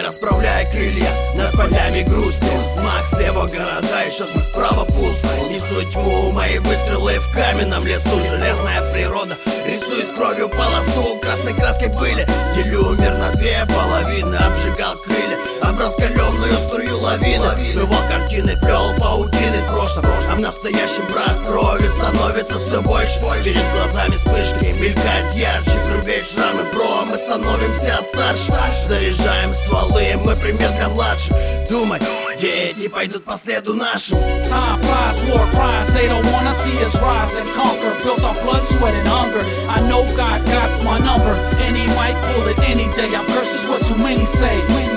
расправляя крылья над полями грусти. Знак слева города, еще знак справа пусто. Несу тьму, мои выстрелы в каменном лесу. Железная природа рисует кровью полосу. Красной краской были, делю мир на две половины. Обжигал крылья об раскаленную струю лавины. Смывал картины, плел паутины в прошлом. А в настоящем, брат, крови становится все больше. Перед глазами вспышки мелькает ярче. Грубеют шрамы, бро, мы становимся старше. Заряжаем стволы, мы пример для младших. Думать, дети пойдут по следу нашим. Time flies, war cries, they don't wanna see us rise and conquer. Built on blood, sweat and hunger. I know God got's my number, and he might pull it any day. I'm cursed is what too many say.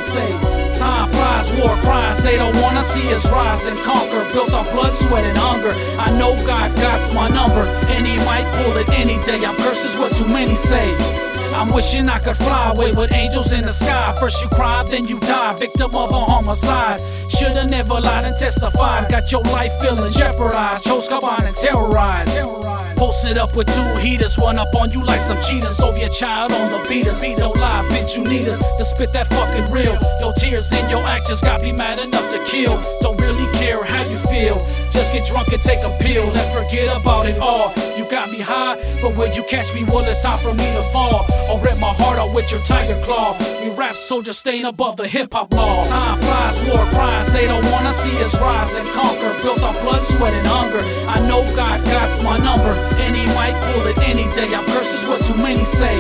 Time flies, war cries, they don't wanna see us rise and conquer. Built on blood, sweat and hunger. I know God got's my number, and he might pull it any day. I'm cursed is what too many say. I'm wishing I could fly away with angels in the sky. First you cry, then you die, victim of a homicide. Shoulda never lied and testified. Got your life feeling jeopardized. Chose combine and terrorize. Posted up with two heaters, run up on you like some cheaters. Soviet child on the beaters. Don't lie, bitch, you need us to spit that fucking real. Your tears and your actions got me mad enough to kill. Don't really care how you feel. Just get drunk and take a pill and forget about it all. You got me high, but when you catch me, well, it's time for me to fall. Or rip my heart out with your tiger claw. We rap soldiers staying above the hip-hop law. Time flies, war cries, they don't wanna see us rise and conquer. Built on blood, sweat and hunger. I know God got's my number, and he might pull it any day. I'm cursed is what too many say.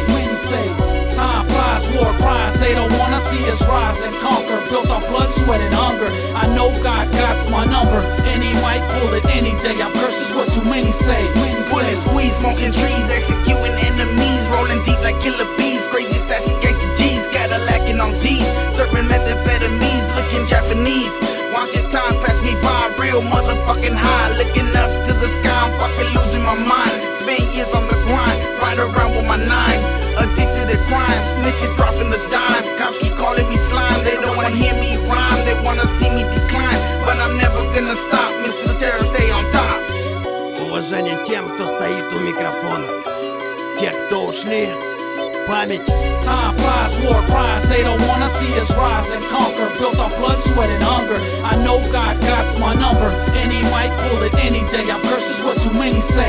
Time flies, war cries, they don't wanna see us rise and conquer. Built on blood, sweat and hunger. I know God got's my number, and he might pull it any day. I'm cursed is what too many say. Bullet squeeze, smoking trees, executing enemies, rolling deep like killer bees. Crazy sassy gangsta G's, Cadillac on D's, serving methamphetamines, looking Japanese. Watching time pass me by, real motherfucking high, looking up to the sky, I'm fucking losing my mind. Spent years on the grind, ride around with my nine, addicted to crime, snitches dropping the dime. Cops keep calling me slime, they don't wanna hear me rhyme, they wanna see me decline, but I'm never gonna stop. Mr. Terror, stay on top. Уважение тем, кто стоит у микрофона. Те, кто ушли, память. Time flies, war cries, they don't wanna see us rise and conquer. Built on blood, sweat and hunger. I know God got's my number, and he might pull it any day. I'm cursed is what too many say.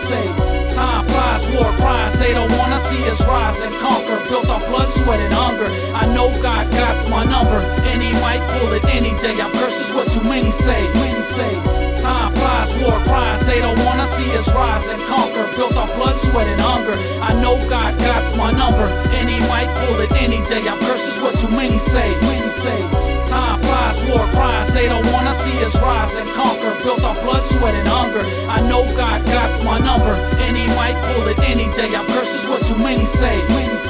Time flies, war cries, they don't wanna see us rise and conquer. Built on blood, sweat and hunger. I know God got's my number, and he might pull it any day. I'm cursed is what too many say. Time flies, war cries, they don't wanna see us rise and conquer. Built on blood, sweat and hunger. I know God got's my number, and he might pull it any day. I'm cursed is what too many say. Time flies, war cries, they don't wanna see us rise and conquer. Built on blood, sweat and hunger. I know God got's my number, and he might pull it any day. I'm cursed is what too many say.